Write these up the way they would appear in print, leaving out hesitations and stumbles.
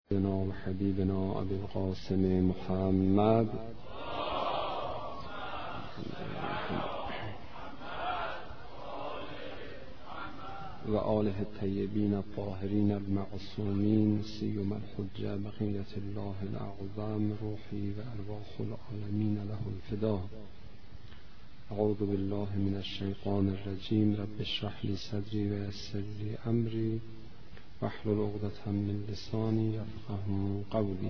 سيدنا وحبيبنا أبي القاسم محمد وآله الطيبين الطاهرين المعصومين سيما الحجة بقية الله الأعظم روحي وأرواح العالمين له الفداء. أعوذ بالله من الشيطان الرجيم. رب اشرح لي صدري ويسر لي أمري واحلل عقدة من لساني يفقهوا قولي.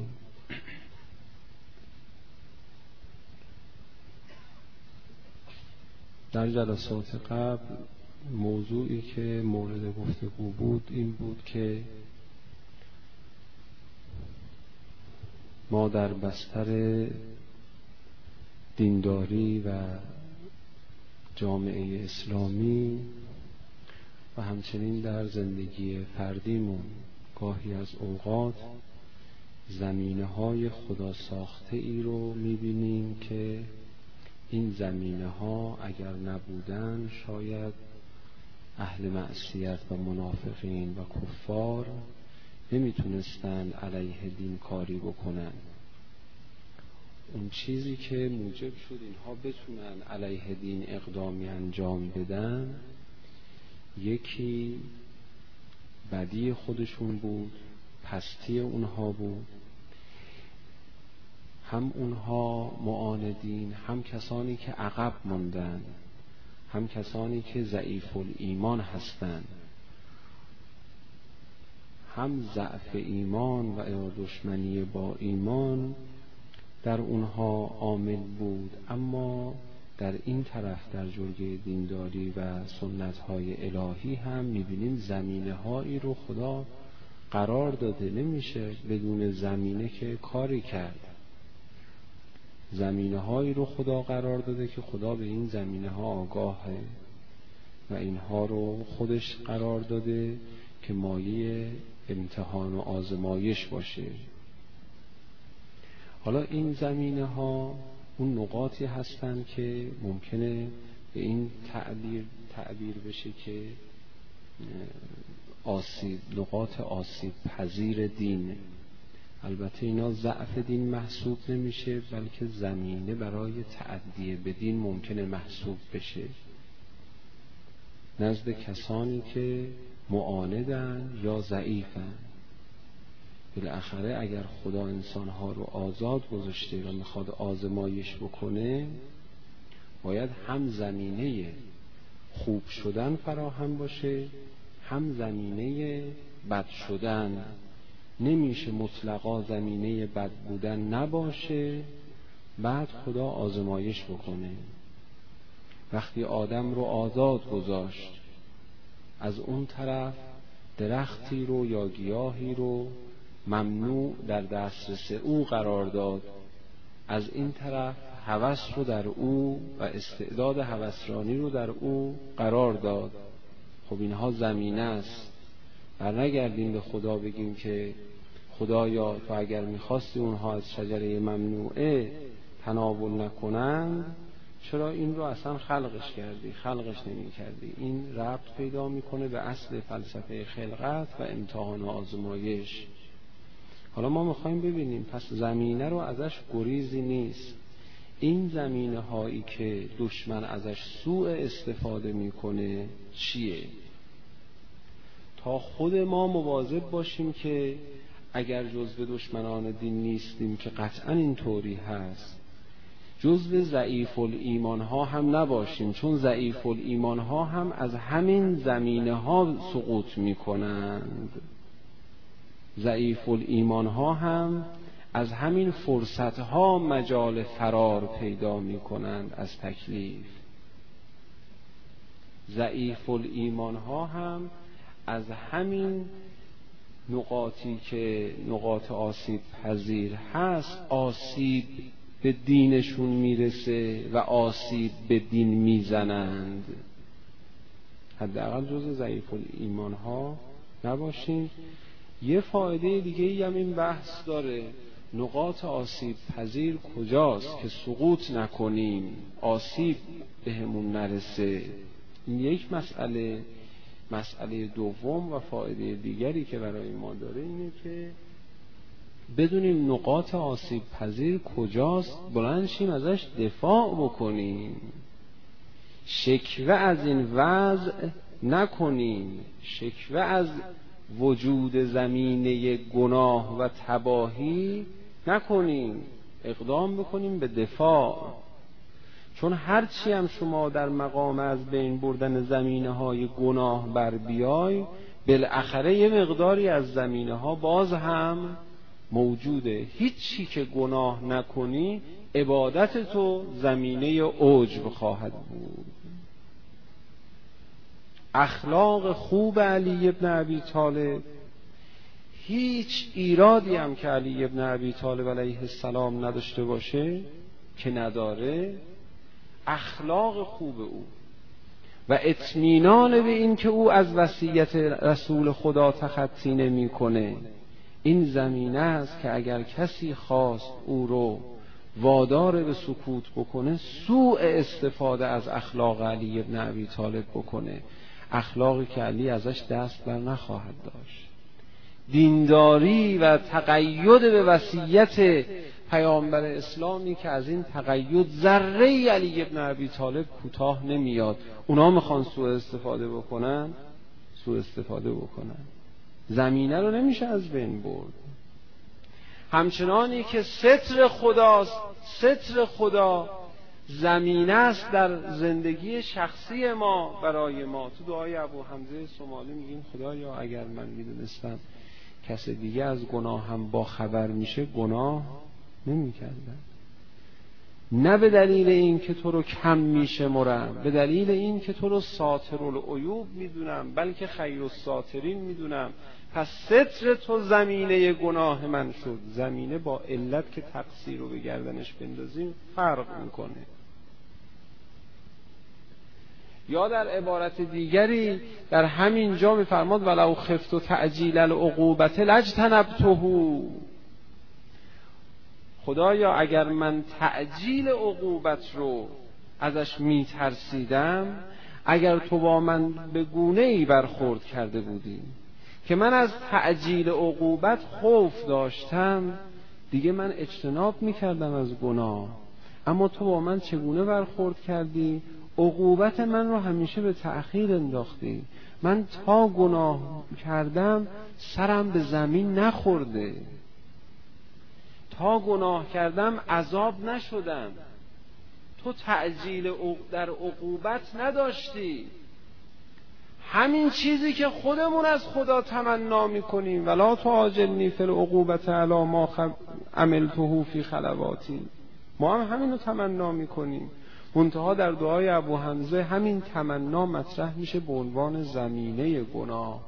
در جلسات قبل موضوعی که مورد گفتگو بود این بود که ما در بستر دینداری و جامعه اسلامی و همچنین در زندگی فردیمون گاهی از اوقات زمینه‌های خدا ساخته ای رو می‌بینیم که این زمینه‌ها اگر نبودن شاید اهل معصیت و منافقین و کفار نمیتونستن علیه دین کاری بکنن. اون چیزی که موجب شد اینها بتونن علیه دین اقدامی انجام بدن، یکی بدی خودشون بود، پستی اونها بود. هم اونها معاندین، هم کسانی که عقب موندن، هم کسانی که ضعیف الایمان هستند، هم ضعف ایمان و دشمنی با ایمان در اونها عامل بود. اما در این طرف در جلگه دینداری و سنت‌های الهی هم می‌بینیم زمینه‌هایی رو خدا قرار داده. نمیشه بدون زمینه که کاری کرد. زمینه‌هایی رو خدا قرار داده که خدا به این زمینه‌ها آگاهه و اینها رو خودش قرار داده که مایه امتحان و آزمایش باشه. حالا این زمینه‌ها اون نقاطی هستن که ممکنه به این تعبیر بشه که نقاط آسیب پذیر دین. البته اینا ضعف دین محسوب نمیشه، بلکه زمینه برای تعدی به دین ممکنه محسوب بشه نزد کسانی که معاندن یا ضعیفن. بالاخره اگر خدا انسانها رو آزاد گذاشته و میخواد آزمایش بکنه، باید هم زمینه خوب شدن فراهم باشه، هم زمینه بد شدن. نمیشه مطلقا زمینه بد بودن نباشه بعد خدا آزمایش بکنه. وقتی آدم رو آزاد گذاشت، از اون طرف درختی رو یا گیاهی رو ممنوع در دسترس او قرار داد، از این طرف هوس رو در او و استعداد هوسرانی رو در او قرار داد. خب اینها زمینه است. برنگردیم به خدا بگیم که خدایا تو اگر میخواستی اونها از شجره ممنوعه تناول نکنن، چرا این رو اصلا خلقش نمی کردی؟ این ربط پیدا میکنه به اصل فلسفه خلقت و امتحان و آزمایش. حالا ما میخوایم ببینیم پس زمینه رو ازش گریزی نیست. این زمینه هایی که دشمن ازش سوء استفاده میکنه چیه؟ تا خود ما مواظب باشیم که اگر جزو دشمنان دین نیستیم که قطعا این طوری هست، جزو ضعیف الایمان ها هم نباشیم، چون ضعیف الایمان ها هم از همین زمینه ها سقوط میکنند. ضعیف الایمان ها هم از همین فرصت ها مجال فرار پیدا میکنند از تکلیف. ضعیف الایمان ها هم از همین نقاطی که نقاط آسیب پذیر هست آسیب به دینشون میرسه و آسیب به دین میزنند. حداقل جزء ضعیف الایمان ها نباشیم. یه فایده دیگه هم این بحث داره. نقاط آسیب پذیر کجاست که سقوط نکنیم، آسیب بهمون نرسه؟ این یک مسئله دوم و فایده دیگری که برای ما داره اینه که بدونیم نقاط آسیب پذیر کجاست، بلند شیم ازش دفاع بکنیم. شکوه از این وضع نکنیم، شکوه از وجود زمینه گناه و تباهی نکنیم، اقدام بکنیم به دفاع. چون هرچی هم شما در مقام از بین بردن زمینه های گناه بر بیای، بالاخره یه مقداری از زمینه ها باز هم موجوده. هیچی که گناه نکنی عبادت تو زمینه عجب خواهد بود. اخلاق خوب علی ابن ابی طالب، هیچ ایرادی هم که علی ابن ابی طالب علیه السلام نداشته باشه که نداره، اخلاق خوب او و اطمینان به این که او از وصیت رسول خدا تخطی نمی کنه، این زمینه است که اگر کسی خواست او رو وادار به سکوت بکنه، سوء استفاده از اخلاق علی ابن ابی طالب بکنه، اخلاقی که علی ازش دست بر نخواهد داشت. دینداری و تقید به وصیت پیامبر اسلامی که از این تقید ذره علی ابن ابی طالب کوتاه نمیاد. اونا میخوان سوء استفاده بکنن، سوء استفاده بکنن، زمینه رو نمیشه از بین برد. همچنانی که ستر خداست، ستر خدا زمینه است در زندگی شخصی ما برای ما. تو دعای ابو حمزه صومالی میگیم خدایا اگر من میدونستم کس دیگه از گناه هم با خبر میشه گناه نمیکردم، نه به دلیل این که تو رو کم میشمرم، به دلیل این که تو رو ساتر العیوب میدونم، بلکه خیر الساترین میدونم. پس ستر تو زمینه گناه من شد. زمینه با علت که تقصیر رو به گردنش بندازیم فرق میکنه. یا در عبارت دیگری در همین جا می‌فرماد ولو خفت تعجیل العقوبة لاجتنبته. خدایا اگر من تعجیل عقوبت رو ازش میترسیدم، اگر تو با من به گونه‌ای برخورد کرده بودی که من از تعجیل عقوبت خوف داشتم، دیگه من اجتناب میکردم از گناه. اما تو با من چگونه برخورد کردی؟ عقوبت من رو همیشه به تأخیر انداختی. من تا گناه کردم سرم به زمین نخورده، تا گناه کردم عذاب نشدم. تو تعجیل در عقوبت نداشتی. همین چیزی که خودمون از خدا تمنا میکنیم ولا تعاجلنی فی العقوبة علی ما عملته فی خلواتی، ما هم همین رو تمنا میکنیم. منتها در دعای ابو حمزه همین تمنا مطرح میشه به عنوان زمینه گناه،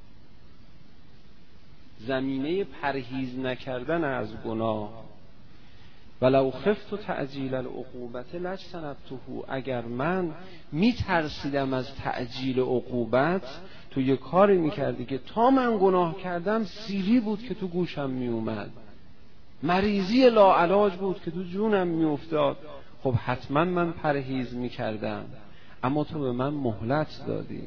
زمینه پرهیز نکردن از گناه. ولو خفت تعجیل العقوبة لاجتنبته. اگر من میترسیدم از تعجیل عقوبت، تو یه کاری میکردی که تا من گناه کردم سیری بود که تو گوشم میومد، مریضی لاعلاج بود که تو جونم میافتاد، خب حتما من پرهیز میکردم، اما تو به من مهلت دادی.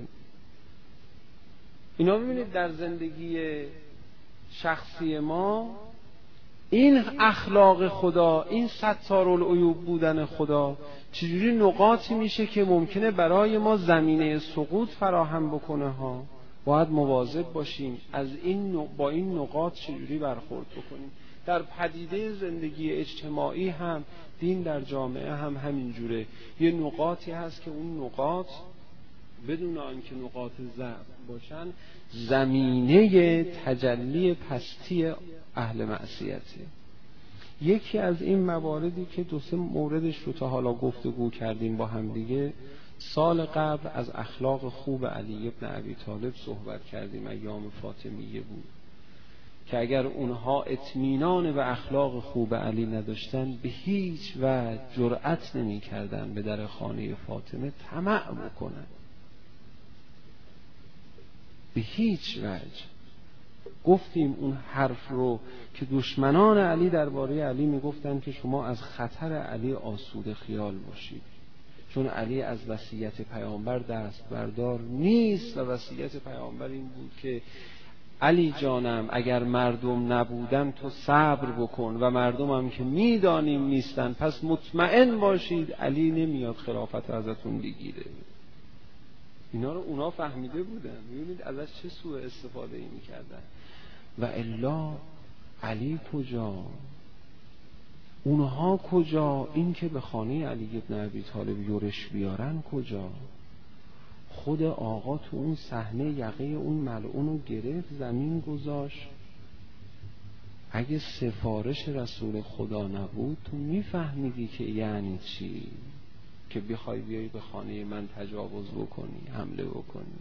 اینا ببینید در زندگی شخصی ما این اخلاق خدا، این ستار العیوب بودن خدا چجوری نقاطی میشه که ممکنه برای ما زمینه سقوط فراهم بکنه ها. باید مواظب باشیم از این با این نقاط چجوری برخورد بکنیم. در پدیده زندگی اجتماعی هم، دین در جامعه هم همین جوره. یه نقاطی هست که اون نقاط بدون آنکه نقاط ضعف باشن زمینه تجلی پستی اهل معصیته. یکی از این مواردی که دو سه موردش رو تا حالا گفتگو کردیم با هم دیگه، سال قبل از اخلاق خوب علی ابن ابی طالب صحبت کردیم، ایام فاطمیه بود که اگر اونها اطمینان به اخلاق خوب علی نداشتن به هیچ وجه جرأت نمی کردن به در خانه فاطمه طمع بکنن، به هیچ وجه. گفتیم اون حرف رو که دشمنان علی درباره علی میگفتن که شما از خطر علی آسوده خیال باشید، چون علی از وصیت پیامبر دست بردار نیست و وصیت پیامبر این بود که علی جانم اگر مردم نبودن تو صبر بکن و مردم هم که میدانیم نیستن پس مطمئن باشید علی نمیاد خلافت ازتون بگیره. اینا رو اونا فهمیده بودن. میبینید ازش چه سوء استفاده ای میکردن. و الا علی کجا؟ اونها کجا؟ این که به خانه علی ابن ابی طالب یورش بیارن کجا؟ خود آقا تو اون صحنه یقه اون ملعون رو گرفت زمین گذاشت. اگه سفارش رسول خدا نبود تو میفهمیدی که یعنی چی که بخوای بیایی به خانه من تجاوز بکنی، حمله بکنی.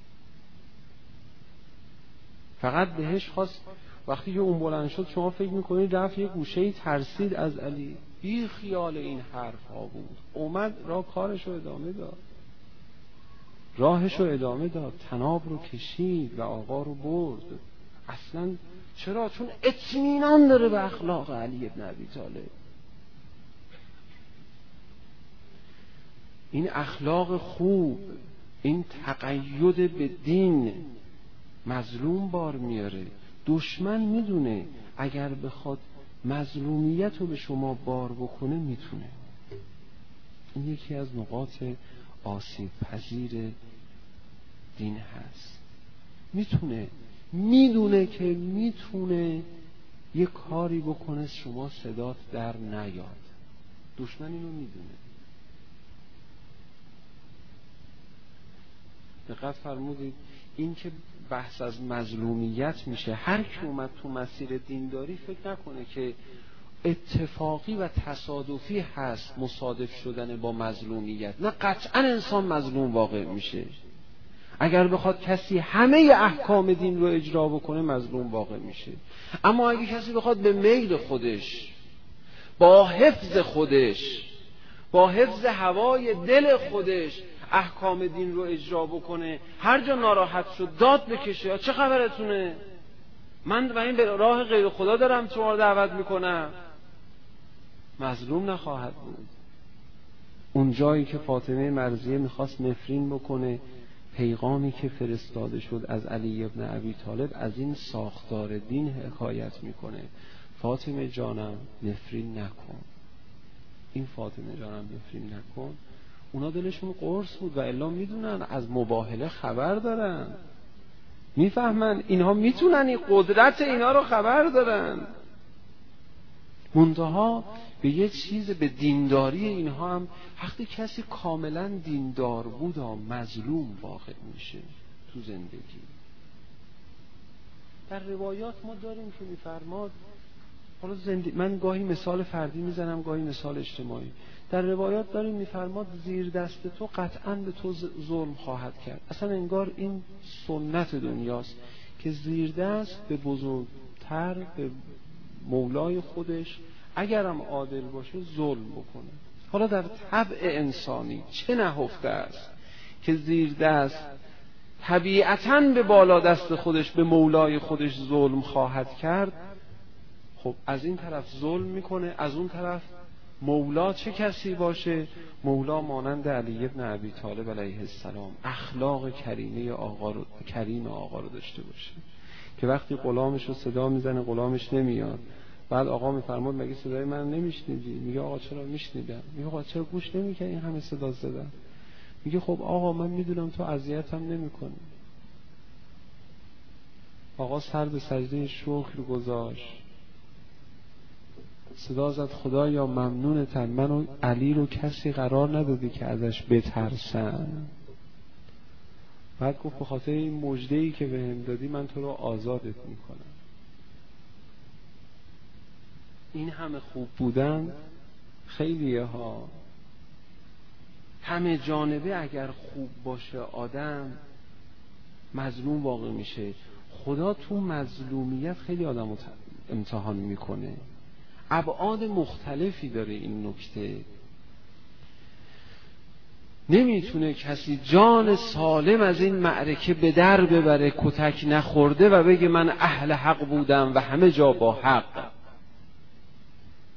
فقط بهش خواست وقتی که اون بلند شد شما فکر میکنید رفت یه گوشه‌ای ترسید از علی. بی خیال این حرف ها بود. اومد راه کارش رو ادامه داد، راهش رو ادامه داد، طناب رو کشید و آقا رو برد. اصلا چرا؟ چون اطمینان داره به اخلاق علی ابن ابی طالب. این اخلاق خوب، این تقید به دین مظلوم بار میاره. دشمن میدونه اگر بخواد مظلومیت رو به شما بار بکنه میتونه. این یکی از نقاط آسیب پذیر دین هست. میدونه که میتونه یه کاری بکنه شما صدات در نیاد. دشمن اینو میدونه. دقت فرمودید این که بحث از مظلومیت میشه، هر کی اومد تو مسیر دینداری فکر نکنه که اتفاقی و تصادفی هست مصادف شدن با مظلومیت. نه، قطعا انسان مظلوم واقع میشه. اگر بخواد کسی همه احکام دین رو اجرا بکنه مظلوم واقع میشه. اما اگه کسی بخواد به میل خودش، با حفظ خودش، با حفظ هوای دل خودش احکام دین رو اجرا بکنه، هر جا ناراحت شد داد بکشه، چه خبرتونه؟ من و این به راه غیر خدا دارم شما رو دعوت میکنم، مظلوم نخواهد بود. اون جایی که فاطمه مرضیه میخواست نفرین بکنه، پیغامی که فرستاده شد از علی ابن ابی طالب از این ساختار دین حکایت میکنه. فاطمه جانم نفرین نکن، این فاطمه جانم نفرین نکن. اونا دلشون قرص بود و الا میدونن از مباهله خبر دارن، میفهمن اینها میتونن، این قدرت اینا رو خبر دارن. منتها به یه چیز، به دینداری اینها هم وقتی کسی کاملا دیندار بود مظلوم واقع میشه تو زندگی. در روایات ما داریم که میفرماد، حالا من گاهی مثال فردی میزنم گاهی مثال اجتماعی. در روایات داریم میفرماد زیر دست تو قطعاً به تو ظلم خواهد کرد. اصلا انگار این سنت دنیاست که زیر دست به بزرگتر، به مولای خودش اگرم عادل باشه ظلم بکنه. حالا در طبع انسانی چه نهفته است که زیر دست طبیعتاً به بالا دست خودش، به مولای خودش ظلم خواهد کرد. خب از این طرف ظلم میکنه، از اون طرف مولا چه کسی باشه؟ مولا مانند علی ابن ابی طالب علیه السلام اخلاق کریم آقا رو داشته باشه که وقتی غلامش رو صدا میزنه غلامش نمیاد. بعد آقا میفرماد مگه صدای من نمیشنیدی؟ میگه آقا چرا میشنیدم. میگه آقا چرا گوش نمیکنی این همه صدا زدن؟ میگه خب آقا من میدونم تو اذیتم نمیکنی. آقا سر به سجده شکر گذاشت، صدا زد خدایا ممنونتم، منو علی رو کسی قرار ندادی که ازش بترسن. بعد گفت به خاطر این مژده‌ای که بهم دادی من تو رو آزادت میکنم. این همه خوب بودن خیلیه ها، همه جانبه اگر خوب باشه آدم مظلوم واقع میشه. خدا تو مظلومیت خیلی آدم امتحان میکنه، ابعاد مختلفی داره این نکته. نمیتونه کسی جان سالم از این معرکه به در ببره کتک نخورده و بگه من اهل حق بودم و همه جا با حق.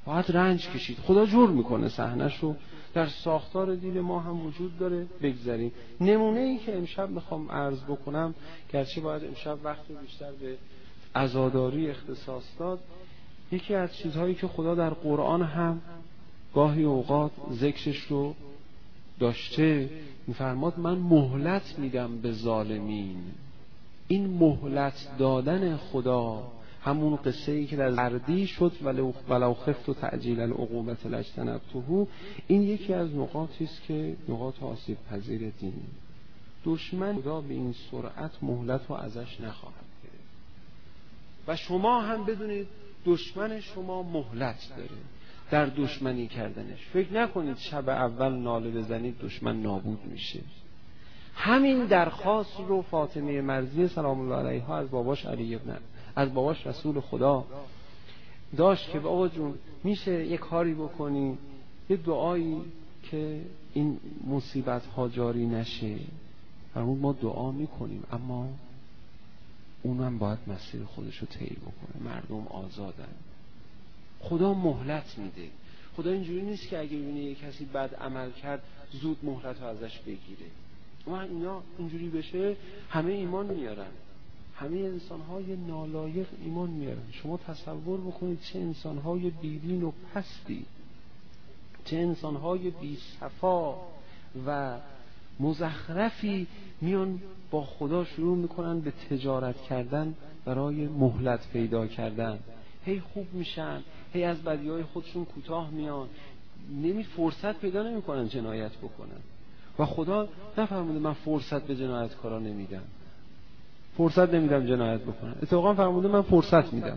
باید رنج کشید. خدا جور میکنه صحنه‌ش رو، در ساختار دین ما هم وجود داره. بگذاریم نمونه ای که امشب میخوام عرض بکنم، گرچه باید امشب وقت بیشتر به عزاداری اختصاص داد، یکی از چیزهایی که خدا در قرآن هم گاهی اوقات ذکرش رو داشته، میفرماد من مهلت میدم به ظالمین. این مهلت دادن خدا، همون قصه ای که در زردی شد ولو خفت تعجیل العقوبة لاجتنبته، این یکی از نقاطی است که نقاط آسیب پذیر دینه. دشمن خدا به این سرعت مهلت رو ازش نخواهد گرفت و شما هم بدونید دشمن شما مهلت داره در دشمنی کردنش. فکر نکنید شب اول ناله بزنید دشمن نابود میشه. همین درخواست رو فاطمه مرضیه سلام الله علیها از باباش رسول خدا داشت که بابا جون میشه یک کاری بکنی، یه دعایی که این مصیبت ها جاری نشه. فرمود ما دعا میکنیم اما اونم باید مسیر خودش رو طی بکنه. مردم آزادن. خدا مهلت میده. خدا اینجوری نیست که اگه ببینه یک کسی بد عمل کرد زود مهلت رو ازش بگیره. اما اینا اینجوری بشه همه ایمان میارن، همه انسان‌های نالایق ایمان میارن. شما تصور بکنید چه انسان‌های بیدین و پستی، چه انسان‌های بی‌صفا و مزخرفی میان با خدا شروع میکنن به تجارت کردن برای مهلت پیدا کردن. هی خوب میشن، هی از بدیهای خودشون کوتاه میان، فرصت پیدا نمیکنن جنایت بکنن. و خدا نفرموده من فرصت به جنایتکارا نمیدم، فرصت نمیدم جنایت بکنن. اتفاقا فرموده من فرصت میدم.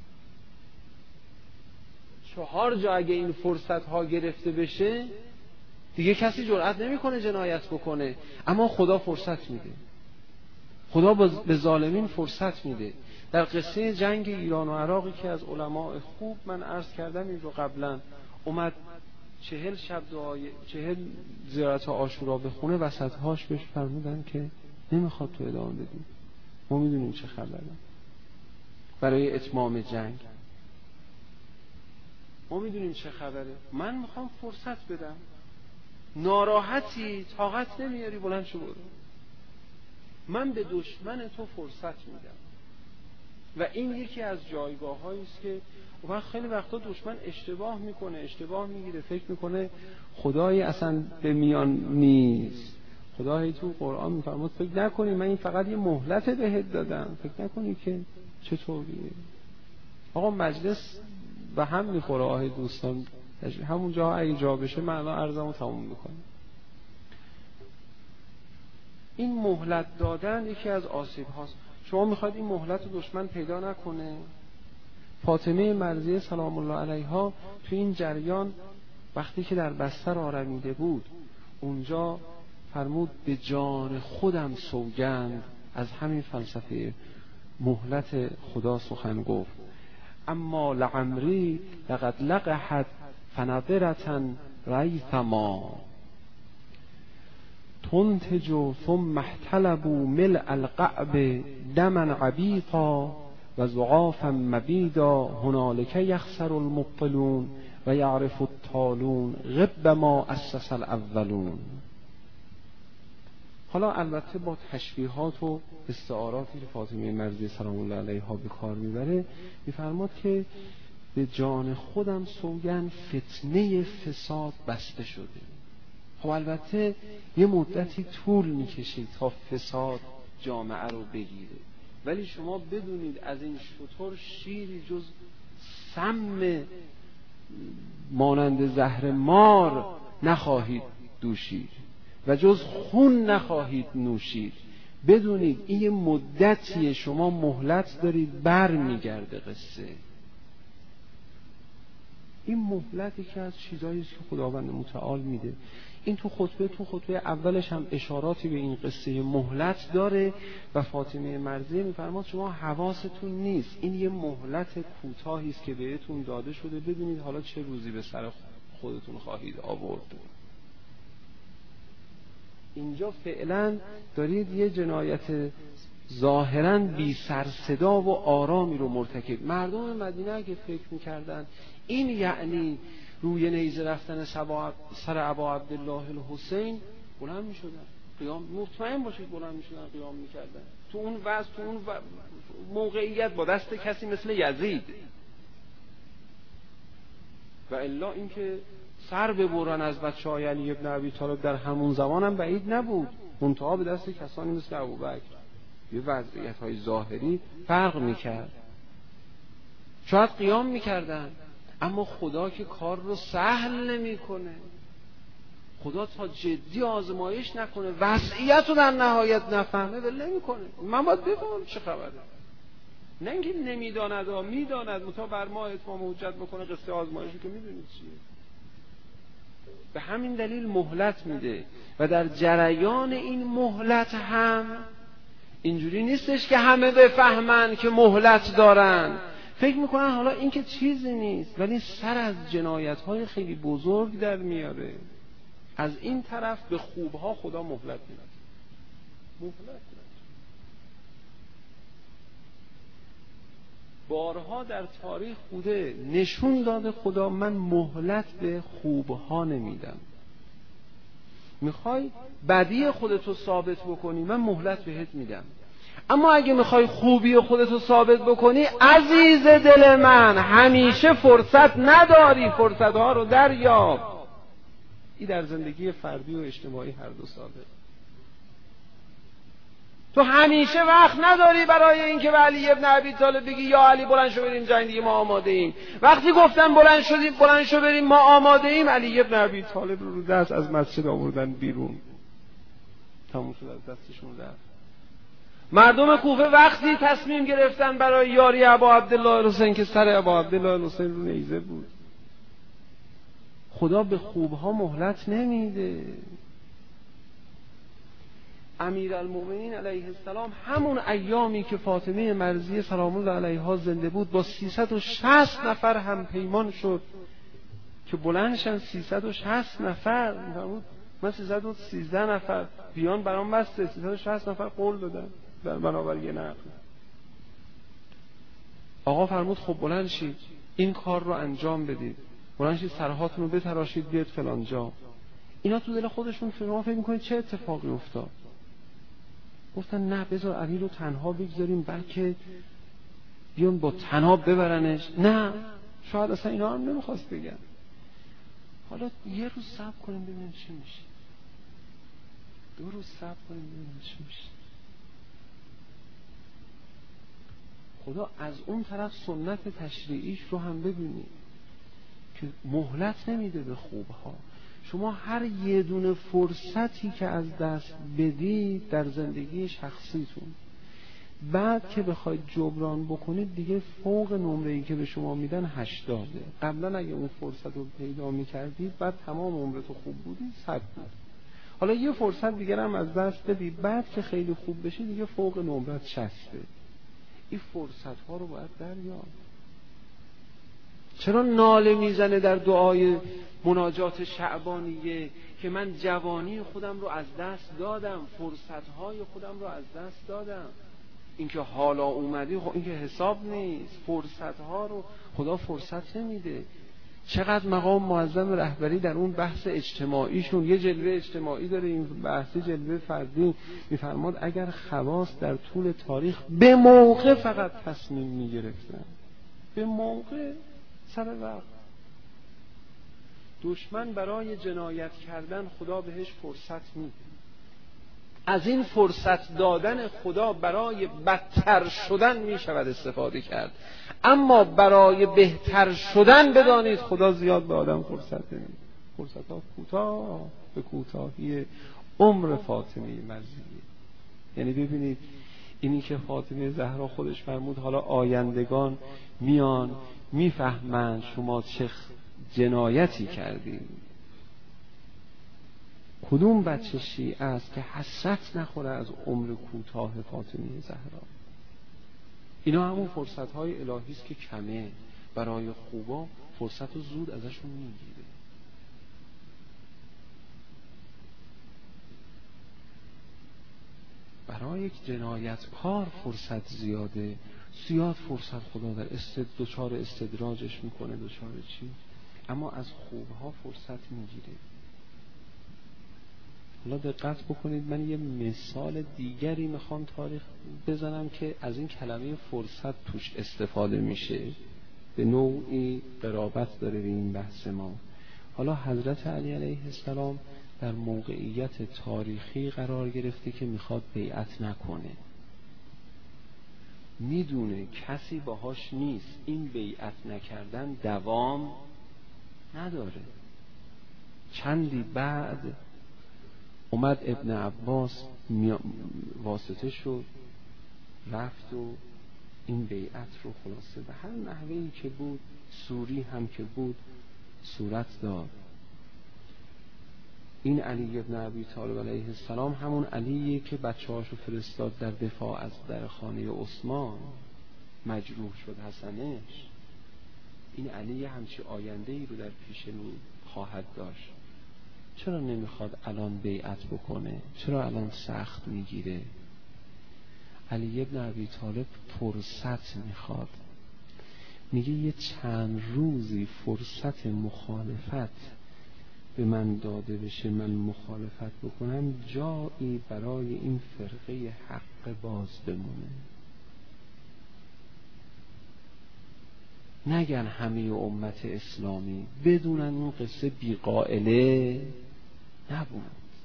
4 جا اگه این فرصت ها گرفته بشه دیگه کسی جرئت نمیکنه جنایت بکنه، اما خدا فرصت میده. خدا به ظالمین فرصت میده. در قصه جنگ ایران و عراقی که از علماء خوب، من عرض کردم این رو قبلا، اومد 40 شب دعای 40 زیارت عاشورا بخونه، وسطهاش بهش فرمودن که نمیخواد تو ادامه بدی، ما میدونیم چه خبره، برای اتمام جنگ ما میدونیم چه خبره، من میخوام فرصت بدم. ناراحتی، طاقت نمیاری، بلند شو برو. من به دشمن تو فرصت میدم. و این یکی از جایگاه‌هایی است که خیلی وقتا دشمن اشتباه میگیره، فکر میکنه خدایی اصلا به میان نیست. خدایی تو قرآن میفرماد فکر نکنی من این فقط یه مهلت بهت دادم، فکر نکنی که چطوریه. آقا مجلس و هم میخوره آه دوستان، همون جا اگه جا بشه من الان عرضمو تموم میکنم. این مهلت دادن یکی از آسیب هاست. شما میخواید این مهلت رو دشمن پیدا نکنه. فاطمه مرضیه سلام الله علیها تو این جریان وقتی که در بستر آرمیده بود، اونجا فرمود به جان خودم سوگند، از همین فلسفه مهلت خدا سخن گفت. اما لعمری لقد لقحت فنظرة ریثما تنتج ثم احتلبوا ملء القعب دما عبیطا و زعافا مبیدا هنالک یخسر المبطلون و یعرف التالون غب ما اسس الاولون. حالا البته با تشبیهات و استعاراتی که فاطمه مرضیه سلام الله علیها به کار میبره، میفرماد که به جان خودم سوگند فتنه فساد بسته شده. خب البته یه مدتی طول میکشید تا فساد جامعه رو بگیره، ولی شما بدونید از این شتر شیری جز سم مانند زهر مار نخواهید دوشید و جز خون نخواهید نوشید. بدونید این یه مدتی شما مهلت دارید، بر میگرده قصه. این مهلتی که از چیزایی است که خداوند متعال میده. این تو خطبه اولش هم اشاراتی به این قصه مهلت داره و فاطمه مرضیه میفرماد شما حواستون نیست، این یه مهلت کوتاهی است که بهتون داده شده، ببینید حالا چه روزی به سر خودتون خواهید آورد. اینجا فعلا دارید یه جنایت ظاهراً بی سر صدا و آرامی رو مرتکب. مردم مدینه اگه فکر میکردن این یعنی روی نیزه رفتن سر ابا عبدالله الحسین، بلند میشدن قیام، مطمئن باشید بلند میشدن قیام میکردن تو اون وضع، تو اون موقعیت با دست کسی مثل یزید. و الا اینکه سر ببرن از بچه‌های علی ابن ابی طالب در همون زمان هم بعید نبود، منتها به دست کسانی مثل ابوبکر یه وضعیت‌های ظاهری فرق میکرد. شاید قیام میکردن، اما خدا که کار رو سهل نمیکنه. خدا تا جدی آزمایش نکنه، وضعیت رو در نهایت نفهمه ول نمیکنه. من باید بفهمم چه خبره، نه اینکه نمیداند و میداند متا بر ما اتمام حجت بکنه. قصه آزمایشی که میدونید چیه. به همین دلیل مهلت میده و در جریان این مهلت هم اینجوری نیستش که همه بفهمن که مهلت دارن، فکر میکنن حالا این که چیزی نیست، ولی سر از جنایت‌های خیلی بزرگ در میاره. از این طرف به خوبها خدا مهلت میده. بارها در تاریخ بوده نشون داده خدا من مهلت به خوبها نمیدم. میخوای بدی خودتو ثابت بکنی من مهلت بهت میدم، اما اگه میخوای خوبی خودتو ثابت بکنی عزیز دل من همیشه فرصت نداری، فرصتها رو دریاب. این در زندگی فردی و اجتماعی هر دو صادق. تو همیشه وقت نداری برای اینکه به علی ابن ابی طالب بگی یا علی بلند شو بریم جنگ دیگه ما آماده ایم. وقتی گفتن بلند شو بریم ما آماده ایم، علی ابن ابی طالب رو دست از مسجد آوردن بیرون، تموم شد، از دستشون رفت. مردم کوفه وقتی تصمیم گرفتن برای یاری ابا عبدالله الحسین که سر ابا عبدالله الحسین رو نیزه بود. خدا به خوبها مهلت نمیده. امیرالمومنین علیه السلام همون ایامی که فاطمه مرضیه سلام الله علیها زنده بود با 360 نفر هم پیمان شد که بلندشن 360 نفر. من 313 نفر بیان برام بسته، 360 نفر قول دادن در بنابر یه نقل. آقا فرمود خب بلند شید این کار رو انجام بدید، بلند شید سرهاتون رو بتراشید بیاد فلان جا. اینا تو دل خودشون فکر میکنید چه اتفاقی افتاد. گفتن نه بذار علی رو تنها بگذاریم بلکه بیان با تنها ببرنش. نه شاید اصلا اینا هم نمیخواست بگن. حالا یه روز صبر کنیم ببینیم چی میشه، 2 روز صبر کنیم ببینیم چی میشه. خدا از اون طرف سنت تشریعیش رو هم ببینید که مهلت نمیده به خوبها. شما هر یه دونه فرصتی که از دست بدید در زندگی شخصیتون، بعد که بخواید جبران بکنید دیگه فوق نمره‌ای که به شما میدن 80. قبلا اگه اون فرصت رو پیدا میکردید بعد تمام عمرتو خوب بودید 100 بود. حالا یه فرصت دیگر هم از دست بدید، بعد که خیلی خوب بشید دیگه فوق نمرت 60. این فرصت ها رو باید دریاب. چرا ناله میزنه در دعای مناجات شعبانیه که من جوانی خودم رو از دست دادم، فرصتهای خودم رو از دست دادم. اینکه حالا اومدی خب این که حساب نیست، فرصتها رو خدا فرصت نمیده. چقدر مقام معظم رهبری در اون بحث اجتماعیشون یه جلوه اجتماعی داره، این بحثی جلوه فردی. میفرماد اگر خواص در طول تاریخ به موقع فقط تصمیم میگرفتن، به موقع سر وقت، دشمن برای جنایت کردن خدا بهش فرصت میده. از این فرصت دادن خدا برای بدتر شدن میشود استفاده کرد، اما برای بهتر شدن بدانید خدا زیاد به آدم فرصت نمیده. فرصت ها کوتاه به کوتاهی عمر فاطمه مرضیه. یعنی ببینید اینی که فاطمه زهرا خودش فرمود حالا آیندگان میان میفهمند شما چه جنایتی کردید. کدوم بچه شیعه است که حسرت نخوره از عمر کوتاه فاطمه زهرا؟ اینا همون فرصت‌های الهی است که کمه، برای خوبا فرصت رو زود ازشون میگیره. برای یک جنایتکار فرصت زیاده، زیاد فرصت خدا در دچار استدراجش میکنه، دچار چی؟ اما از خوبها فرصت میگیره. حالا دقت بکنید، من یه مثال دیگری میخوام تاریخ بزنم که از این کلمه فرصت توش استفاده میشه، به نوعی قرابت داره به این بحث ما. حالا حضرت علی علیه السلام در موقعیت تاریخی قرار گرفته که میخواد بیعت نکنه، میدونه کسی باهاش نیست، این بیعت نکردن دوام نداره. چندی بعد اومد ابن عباس واسطه شد، رفت و این بیعت رو خلاصه به هر نحوهی که بود، سوری هم که بود، صورت داد. این علی ابن ابی طالب علیه السلام همون علیه که بچه‌هاشو فرستاد در دفاع از در خانه عثمان، مجروح شد حسنش. این علی همچی آینده ای رو در پیش رو خواهد داشت. چرا نمیخواد الان بیعت بکنه؟ چرا الان سخت میگیره؟ علی ابن ابی طالب فرصت میخواد، میگه یه چند روزی فرصت مخالفت به من داده بشه، من مخالفت بکنم، جایی برای این فرقه حق باز بمونه. نگن همه امت اسلامی بدونن اون قصه بیقائله نبود.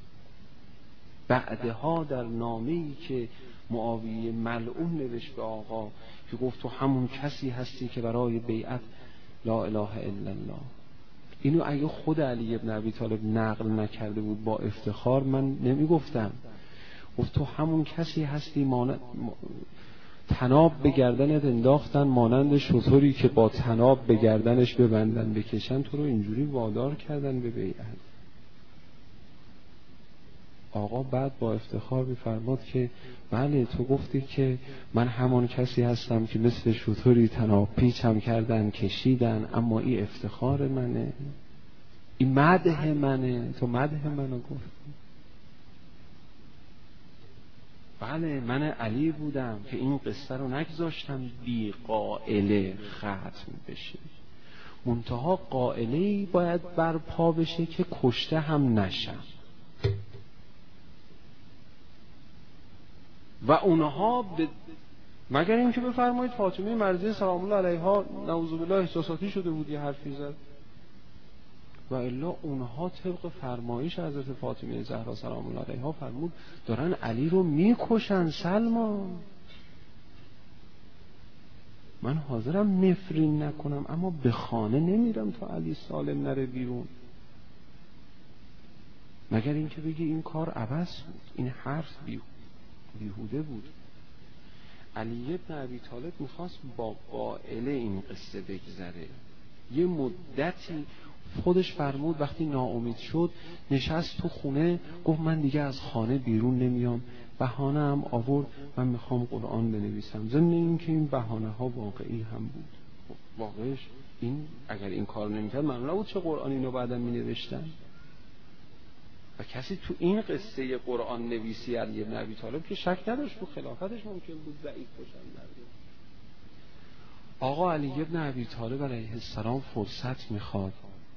بعدها در نامه‌ای که معاویه ملعون نوشت به آقا که گفت تو همون کسی هستی که برای بیعت لا اله الا الله، اینو اگه خود علی ابن ابی طالب نقل نکرده بود با افتخار من نمیگفتم. گفت تو همون کسی هستی، تناب به گردنت انداختن مانند شتری که با تناب به گردنش ببندن بکشن، تو رو اینجوری وادار کردن به بیعت. آقا بعد با افتخار می‌فرماد که بله تو گفتی که من همان کسی هستم که مثل شتری تناب پیچم کردن کشیدن، اما این افتخار منه، این مدح منه، تو مدح منو گفتی. بله من علی بودم که این قصه رو نگذاشتم بی قائله ختم بشه، منتها قائله‌ای باید برپا بشه که کشته هم نشم. و اونها مگر اینکه بفرمایید فاطمه مرضیه سلام الله علیها نعوذ بالله احساساتی شده بود یه حرفی زد، و الا اونها طبق فرمایش حضرت فاطمه زهرا سلام الله علیها فرمود دارن علی رو میکشن. سلمان من حاضرم نفرین نکنم اما به خانه نمیرم تا علی سالم نره بیرون. مگر اینکه بگی این کار عبث بود، این حرف بیهوده بود. علی ابن ابی طالب میخواست با قائله این قصه بگذره. یه مدتی خودش فرمود وقتی ناامید شد نشست تو خونه، گفت من دیگه از خانه بیرون نمیام، بهانه هم آورد من میخوام قرآن بنویسم. ضمن این که این بهانه ها واقعی هم بود. واقعش این اگر این کار نمیکرد معلوم نبود چه قرآنی اینو بعدا مینوشتن. و کسی تو این قصه قرآن نویسی علی ابن ابی طالب که شک نداشت تو خلافتش ممکن بود ضعیف باشن. آقا علی ابن ابی طالب علیه السلام فرصت میخواد.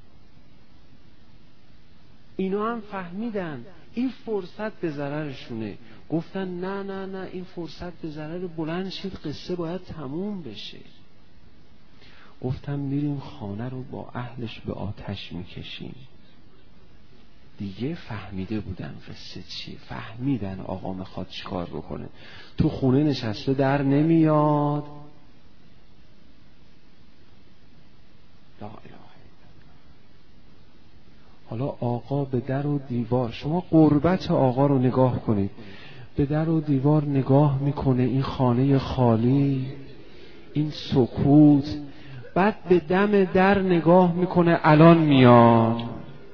اینا هم فهمیدن این فرصت به ضررشونه، گفتن نه نه نه این فرصت به ضرر بلند شد، قصه باید تموم بشه. گفتم میریم خانه رو با اهلش به آتش میکشیم. دیگه فهمیده بودن قصه چیه، فهمیدن آقا میخواد چیکار بکنه. تو خونه نشسته در نمیاد، لا اله الا الله. حالا آقا به در و دیوار، شما قربت آقا رو نگاه کنید، به در و دیوار نگاه میکنه، این خانه خالی، این سکوت، بعد به دم در نگاه میکنه الان میاد.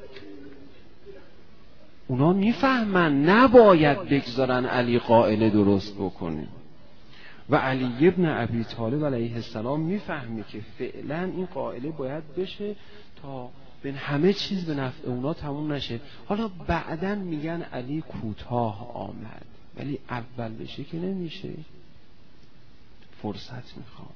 اونا میفهمن نباید بگذارن علی قائله درست بکنه. و علی ابن ابی طالب علیه السلام میفهمه که فعلا این قائله باید بشه تا به همه چیز به نفع اونا تموم نشه. حالا بعدن میگن علی کوتاه آمد، ولی اول بشه که نمیشه، فرصت میخواد.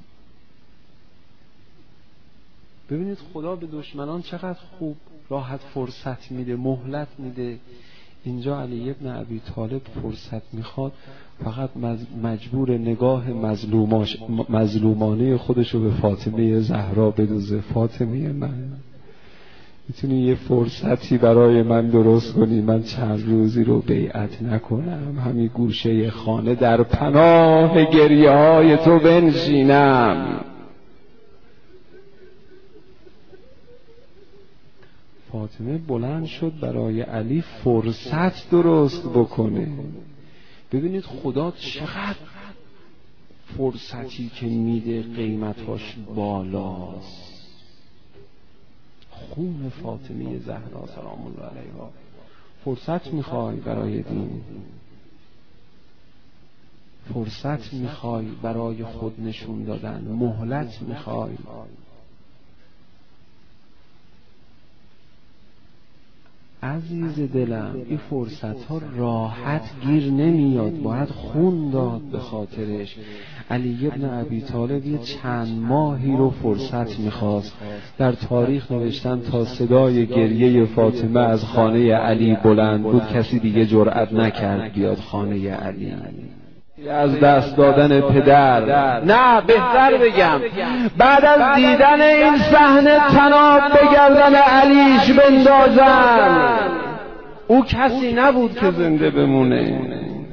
ببینید خدا به دشمنان چقدر خوب راحت فرصت میده، مهلت میده. اینجا علی ابن ابی طالب فرصت میخواد، فقط مجبور نگاه مظلومانه خودشو به فاطمه زهرا بدوزه. فاطمه من، میتونی یه فرصتی برای من درست کنی؟ من چند روزی رو بیعت نکنم، همین گوشه خانه در پناه گریه های تو بنشینم. فاطمه بلند شد برای علی فرصت درست بکنه. ببینید خدا چقدر فرصتی که میده قیمتاش بالاست. خون فاطمه زهرا سلام الله علیها. فرصت میخوای برای دین، فرصت میخوای برای خود نشون دادن، مهلت میخوای. عزیز دلم، این فرصت ها راحت گیر نمیاد، باید خون داد به خاطرش. علی ابن ابی طالب یه چند ماهی رو فرصت میخواست. در تاریخ نوشتن تا صدای گریه فاطمه از خانه علی بلند بود، کسی دیگه جرأت نکرد بیاد خانه علی. از دست دادن پدر، نه بهتر بگم بعد از دیدن این صحنه طناب به گردن علیش بندازن. او کسی نبود که زنده بمونه،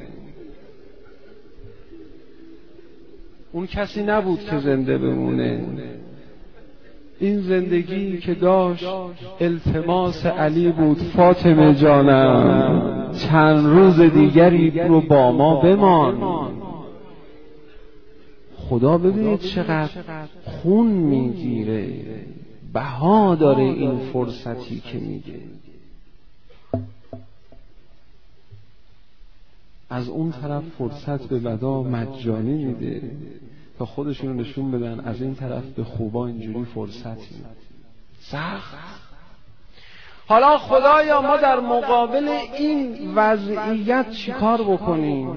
اون کسی نبود که زنده بمونه. این زندگی که داشت التماس علی بود، فاطمه جانم چند روز دیگری رو با ما بمان. خدا ببینید چقدر خون میگیره، بها داره این فرصتی که میگه. از اون طرف فرصت به بدا مجانی میده تا خودشون نشون بدن، از این طرف به خوبا اینجوری فرصت میده. سخت. حالا خدایا ما در مقابل این وضعیت چیکار بکنیم؟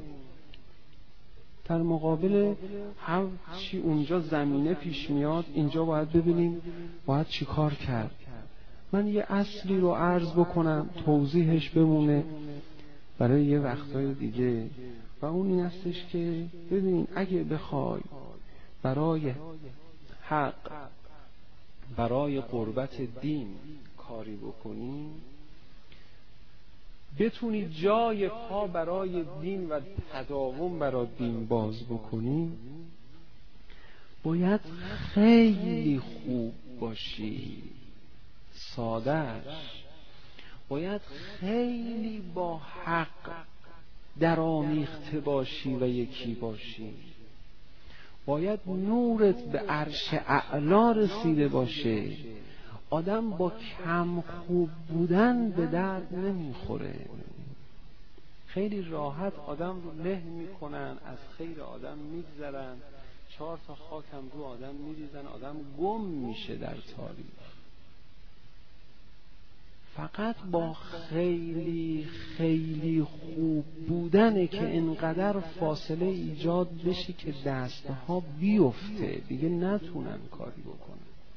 در مقابل هر چی اونجا زمینه پیش میاد، اینجا باید ببینیم باید چیکار کرد. من یه اصلی رو عرض بکنم، توضیحش بمونه برای یه وقتای دیگه، و اون این هستش که ببین اگه بخوای برای حق، برای قربت دین کاری بکنی، بتونی جای پا برای دین و تداوم برای دین باز بکنی، باید خیلی خوب باشی. سادهش باید خیلی با حق درآمیخته باشی و یکی باشی. باید نورت به عرش اعلا رسیده باشه. آدم با کم خوب بودن به درد نمیخوره. خیلی راحت آدم رو له میکنن، از خیر آدم میگذرن، 4 تا خاکم رو آدم میریزن، آدم گم میشه در تاریخ. فقط با خیلی خیلی خوب بودنه که انقدر فاصله ایجاد بشه که دستها بیفته دیگه نتونن کاری بکنن.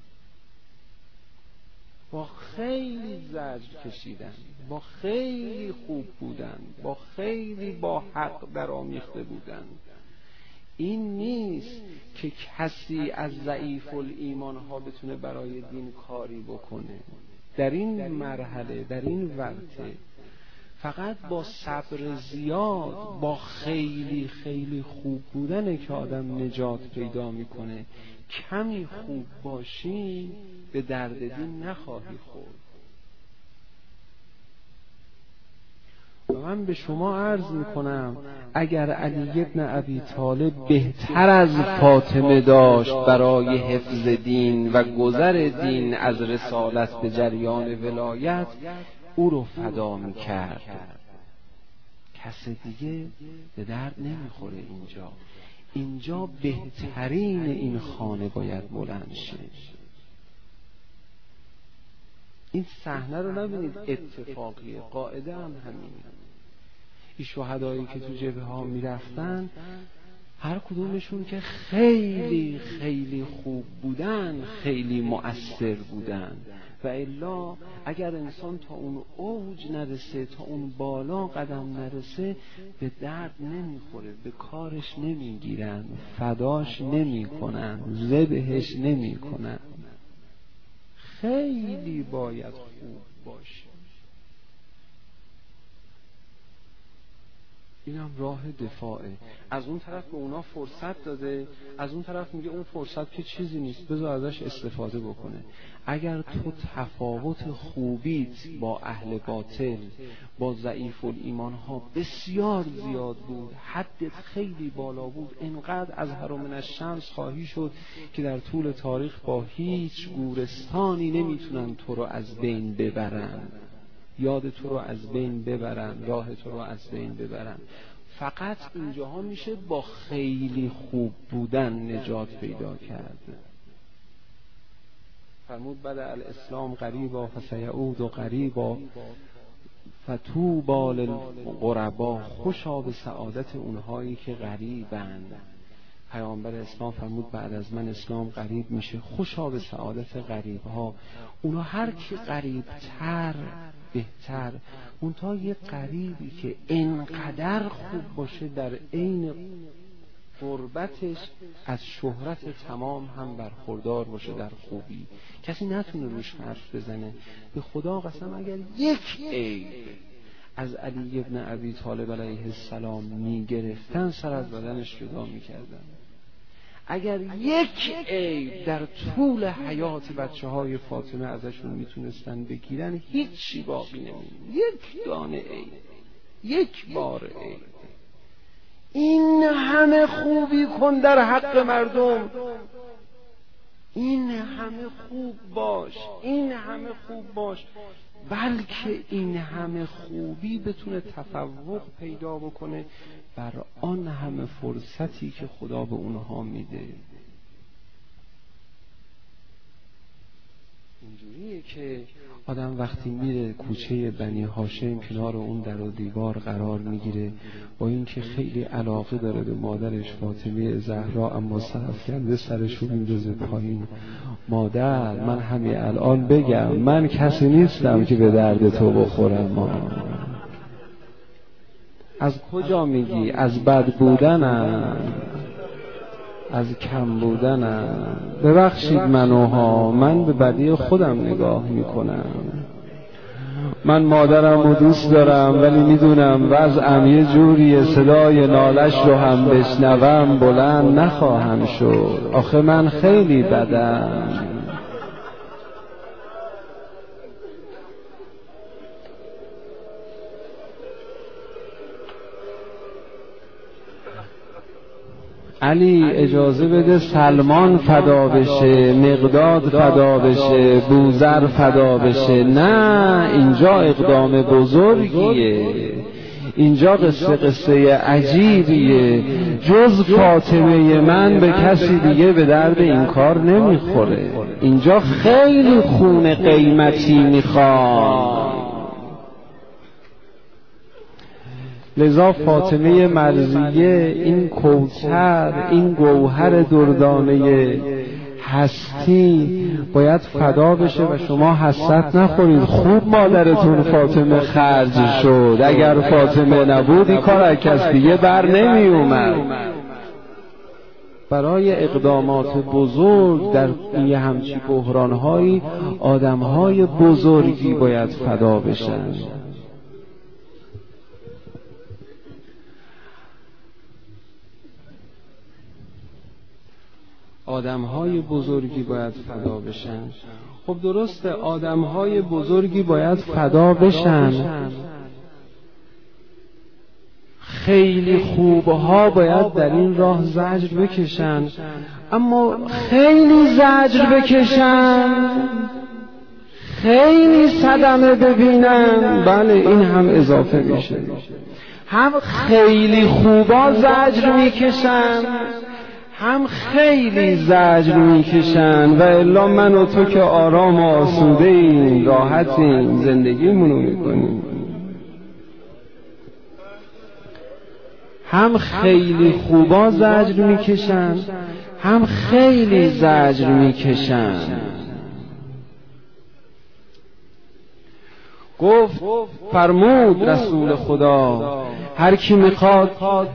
با خیلی زجر کشیدن، با خیلی خوب بودن، با خیلی با حق درآمیخته بودن. این نیست که کسی از ضعیف الایمان ها بتونه برای دین کاری بکنه. در این مرحله، در این ورطه، فقط با صبر زیاد، با خیلی خیلی خوب بودنه که آدم نجات پیدا میکنه. کمی خوب باشی به درد دین نخواهی خورد. و من به شما عرض میکنم اگر علی ابن ابی طالب بهتر از فاطمه داشت برای حفظ دین و گذر دین از رسالت به جریان ولایت، او رو فدا میکرد. کس دیگه به درد نمیخوره. اینجا بهترین این خانه باید بلند شه. این صحنه رو نبینید اتفاقیه، قاعده هم همینه. این شهدایی که تو جبهه ها میرفتن هر کدومشون که خیلی خیلی خوب بودن، خیلی مؤثر بودن، و الا اگر انسان تا اون اوج نرسه، تا اون بالا قدم نرسه، به درد نمیخوره، به کارش نمیگیرن، فداش نمیکنن، ذبحش نمیکنن. خیلی باید خوب باشه. این هم راه دفاعه. از اون طرف به اونا فرصت داده، از اون طرف میگه اون فرصت که چیزی نیست، بذار ازش استفاده بکنه. اگر تو تفاوت خوبیت با اهل باطل، با ضعیف الایمان ها بسیار زیاد بود، حدت خیلی بالا بود، انقدر از من الشمس خواهی شد که در طول تاریخ با هیچ گورستانی نمیتونن تو رو از بین ببرن، یاد تو رو از بین ببرن، راه تو رو از بین ببرن. فقط اینجاها میشه با خیلی خوب بودن نجات پیدا کرد. فرمود بده الاسلام قریبا فسیعود قریبا فتوبی للغربا، خوشا به سعادت اونهایی که غریبند. پیامبر اسلام فرمود بعد از من اسلام قریب میشه، خوشا به سعادت غریبها. اونا هر کی قریبتر بهتر. اونتا یه قریبی که انقدر خوب باشه در عین قربتش از شهرت تمام هم برخوردار باشه در خوبی، کسی نتونه روش حرف بزنه. به خدا قسم اگر یک عیب از علی ابن ابی طالب علیه السلام میگرفتن، سر از بدنش جدا میکردن. اگر یک عیب در طول حیات بچه های فاطمه ازشون میتونستن بگیرن، هیچی باقی نمید. یک دانه عیب، یک بار عیب. این همه خوبی کن در حق مردم، این همه خوب باش، این همه خوب باش، بلکه این همه خوبی بتونه تفوق پیدا بکنه بر آن همه فرصتی که خدا به اونها میده. اینجوریه که آدم وقتی میره کوچه بنی هاشم کنار اون در و دیوار قرار میگیره، با اینکه خیلی علاقه داره به مادرش فاطمه زهرا، اما سرف کرده سرشو میندازه پایین. مادر من همین الان بگم من کسی نیستم که به درد تو بخورم. از کجا میگی؟ از بد بودنم، از کم بودنم. ببخشید منوها، من به بدی خودم نگاه میکنم. من مادرم رو دوست دارم، ولی میدونم وضعم یه جوریه صدای نالش رو هم بشنوم بلند نخواهم شد. آخه من خیلی بدم. علی اجازه بده سلمان فدا بشه، مقداد فدا بشه، بوذر فدا بشه. نه، اینجا اقدام بزرگیه، اینجا قصه عجیبیه. جز فاطمه من به کسی دیگه به درد این کار نمیخوره. اینجا خیلی خون قیمتی میخواد. لذا فاطمه مرضیه این کوثر، این گوهر دردانه هستی باید فدا بشه و شما حسرت نخورید. خوب مادرتون فاطمه خرج شد، اگر فاطمه نبود این کار از کس دیگه بر نمی اومد. برای اقدامات بزرگ در این همچی بحرانهایی آدمهای بزرگی باید فدا بشن. آدمهای بزرگی باید فدا بشن. خب درسته، آدمهای بزرگی باید فدا بشن، خیلی خوبها باید در این راه زجر بکشن، اما خیلی زجر بکشن، خیلی صدمه ببینن، بله این هم اضافه میشه. هم خیلی خوبا زجر میکشن، هم خیلی زجر میکشن، و الا من و تو که آرام و آسوده ایم، راحتیم، زندگیمونو میکنیم. هم خیلی خوبا زجر میکشن، هم خیلی زجر میکشن. گفت فرمود رسول خدا هر کی میخواد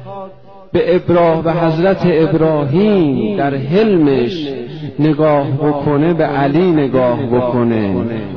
به حضرت ابراهیم در حلمش نگاه بکنه به علی نگاه بکنه.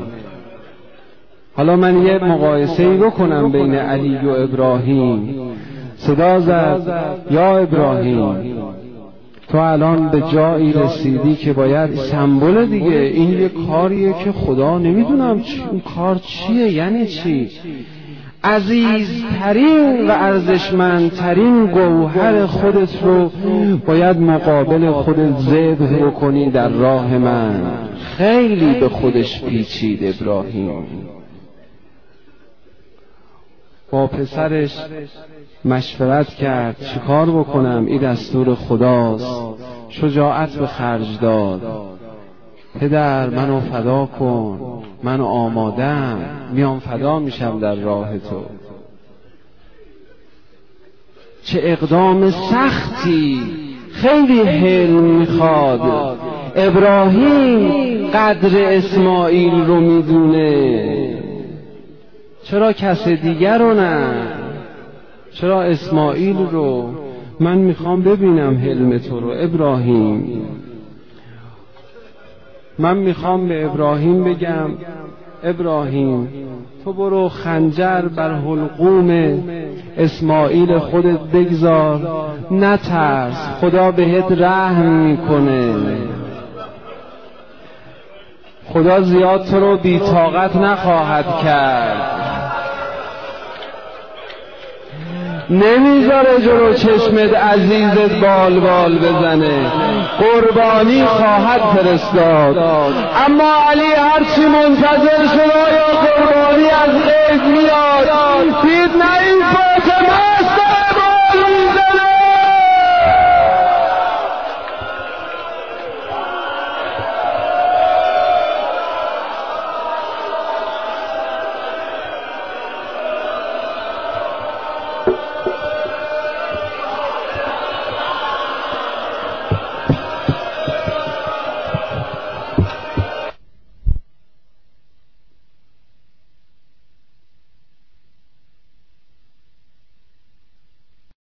حالا من یه مقایسه‌ای بکنم بین علی و ابراهیم. صدا زد یا ابراهیم تو الان به جایی رسیدی که باید سمبل دیگه، این یه کاریه که خدا نمیدونم اون کار چیه، یعنی چی؟ عزیزترین و ارزشمندترین گوهر خودت رو باید مقابل خودت ذبح بکنی در راه من. خیلی به خودش پیچید ابراهیم. با پسرش مشورت کرد چیکار بکنم، این دستور خداست. شجاعت به خرج داد. پدر منو فدا کن، منو آمادم، میام فدا میشم در راه تو. چه اقدام سختی، خیلی حلم میخواد. ابراهیم قدر اسماعیل رو میدونه، چرا کس دیگر رو نه؟ چرا اسماعیل رو؟ من میخوام ببینم حلم تو رو ابراهیم. من میخوام به ابراهیم بگم ابراهیم تو برو خنجر بر حلقوم اسماعیل خودت بگذار، نترس، خدا بهت رحم میکنه. خدا زیاد تو رو بی طاقت نخواهد کرد، نمیذاره جلو چشمت عزیزت بال بال بزنه، قربانی خواهد فرستاد. اما علی هرچی منتظر شد یا قربانی از غیب میاد، دید نه این فاطمه است